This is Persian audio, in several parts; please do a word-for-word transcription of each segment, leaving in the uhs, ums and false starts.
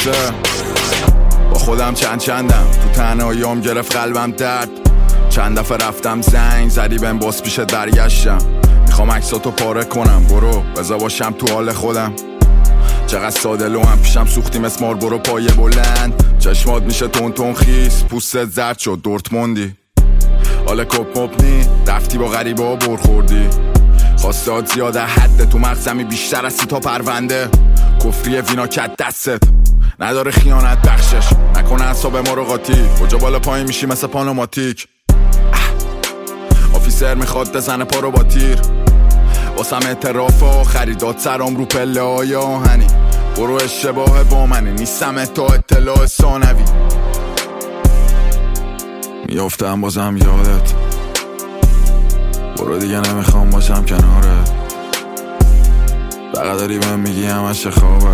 واسه با خودم چند چندم تو تنهاییام گرفت قلبم درد. چند دفعه رفتم زنگ زدی بهم باز پیشت برگشتم. میخوام عکساتو پاره کنم برو بذار باشم تو حال خودم. چقدر ساده لوام پیشم سوختی مثل مار برو پایه بلند. چشمات میشه تون تون خیس پوستت زرد شد دورتموندی. حالا کپ مپنی رفتی با غریبه ها برخوردی. خواستات زیاده حد تو مغزمی بیشتر از سی تا پرونده. کفری وینا کت دستت نداره خیانت بخشش نکنه اعصاب ما رو قاطی. کجا بالا پایین میشی مثل پانوماتیک. آفیسر میخواد بزنه پا رو با تیر. واسم اعتراف آخری داد سرام رو پله های آهنی. برو اشتباه با منی نیستم تا اطلاع ثانوی. میافتم بازم یادت برو دیگه نمیخوام باشم کنارت. فقط داری بهم میگی همش خوابه.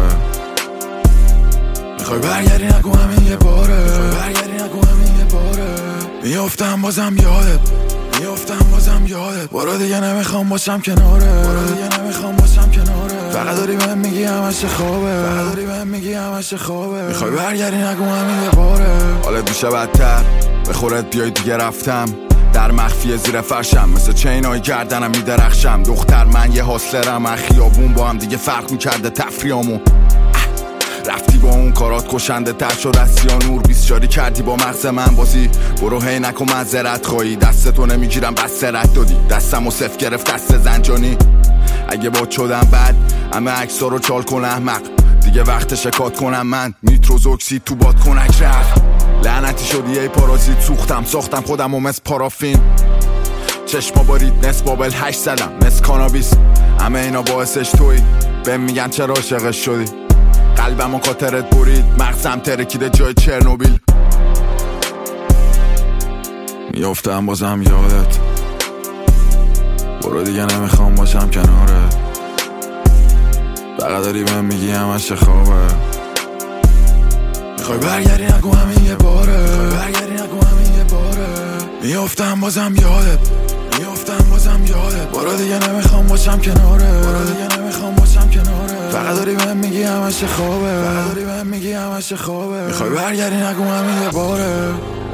میخوای برگردی نگو همین یه باره. میخوای برگردی نگو همین یه باره. میافتم بازم یادت میافتم بازم یادت برو دیگه نمیخوام باشم کنارت. برو دیگه نمیخوام باشم کنارت. فقط داری بهم میگی همش خوابه. فقط داری بهم میگی همش خوابه. میخوای برگردی نگو همین یه باره. حالت میشه بدتر به خورت بیای دیگه رفتم در مخفی زیر فرشم مثل چینای گردنم میدرخشم. دختر من یه حاصلرم از خیابون با هم دیگه فرق میکرده تفریامون. رفتی با اون کارات کشنده تر شد از سیانور. بیسچاری کردی با مغز من بازی. برو هی نکن معذرت خواهی دستتو نمیگیرم بس رد دادی. دستمو صف گرفت دست زنجانی. اگه با شدم بعد همه عکسا رو چال کن احمق. دیگه وقت شکات کنم من نیتروز اکسید تو باد کنک رفت. لعنتی شدی ای پارازیت سوختم ساختم خودم و مثل پارافین. چشما بارید نصف بابل هشت زدم مثل کانابیس. همه اینا باعثش توی بهم میگن چرا عاشقش شدی. قلبم و خاطرت برید مغزم ترکیده جای چرنوبیل. میافتم بازم یادت برو دیگه نمیخوام باشم کنارت. فقط داری بهم میگی همش خوابه. میخوای برگردی نگو همین یه باره. میخوای برگردی نگو همین یه باره. میافتم بازم یادت میافتم بازم یادت برو دیگه نمیخوام باشم کنارت. برو دیگه نمیخوام باشم کنارت. فقط داری بهم میگی همش خوابه. فقط داری بهم میگی همش خوابه. میخوای برگردی نگو همین یه باره.